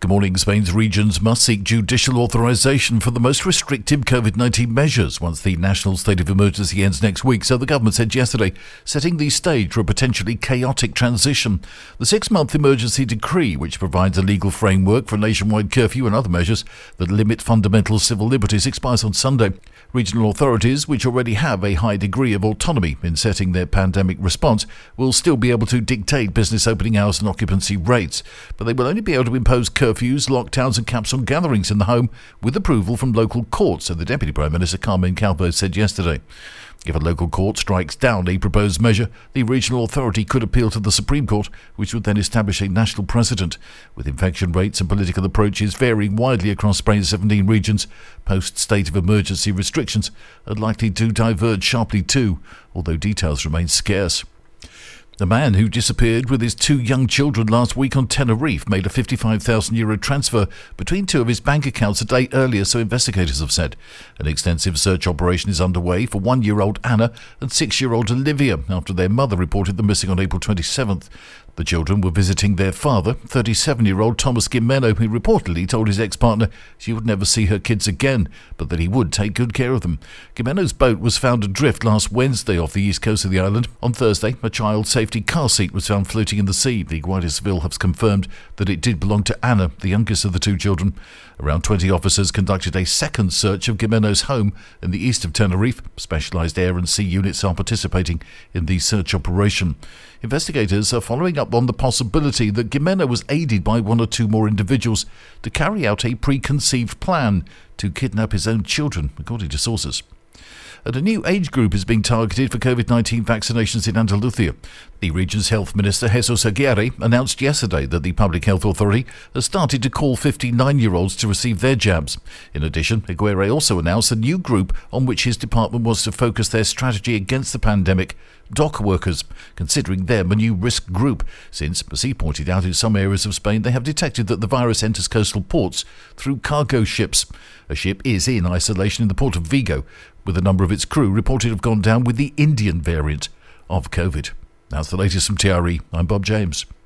Good morning. Spain's regions must seek judicial authorization for the most restrictive COVID-19 measures once the national state of emergency ends next week, so the government said yesterday, setting the stage for a potentially chaotic transition. The 6-month emergency decree, which provides a legal framework for nationwide curfew and other measures that limit fundamental civil liberties, expires on Sunday. Regional authorities, which already have a high degree of autonomy in setting their pandemic response, will still be able to dictate business opening hours and occupancy rates, but they will only be able to impose curfews, lockdowns and caps on gatherings in the home with approval from local courts, so the Deputy Prime Minister Carmen Calvo said yesterday. If a local court strikes down a proposed measure, the regional authority could appeal to the Supreme Court, which would then establish a national precedent. With infection rates and political approaches varying widely across Spain's 17 regions, post-state of emergency restrictions are likely to diverge sharply too, although details remain scarce. The man who disappeared with his 2 young children last week on Tenerife made a €55,000 transfer between 2 of his bank accounts a day earlier, so investigators have said. An extensive search operation is underway for 1-year-old Anna and 6-year-old Olivia after their mother reported them missing on April 27th. The children were visiting their father, 37-year-old Thomas Gimeno, who reportedly told his ex-partner she would never see her kids again, but that he would take good care of them. Gimeno's boat was found adrift last Wednesday off the east coast of the island. On Thursday, a child safety car seat was found floating in the sea. The Guardia Civil has confirmed that it did belong to Anna, the youngest of the 2 children. Around 20 officers conducted a second search of Gimeno's home in the east of Tenerife. Specialised air and sea units are participating in the search operation. Investigators are following up on the possibility that Gimeno was aided by 1 or 2 more individuals to carry out a preconceived plan to kidnap his own children, according to sources. And a new age group is being targeted for COVID-19 vaccinations in Andalusia. The region's health minister, Jesus Aguirre, announced yesterday that the Public Health Authority has started to call 59-year-olds to receive their jabs. In addition, Aguirre also announced a new group on which his department wants to focus their strategy against the pandemic: dock workers, considering them a new risk group, since, as he pointed out, in some areas of Spain they have detected that the virus enters coastal ports through cargo ships. A ship is in isolation in the port of Vigo, with a number of its crew reported to have gone down with the Indian variant of COVID. That's the latest from TRE. I'm Bob James.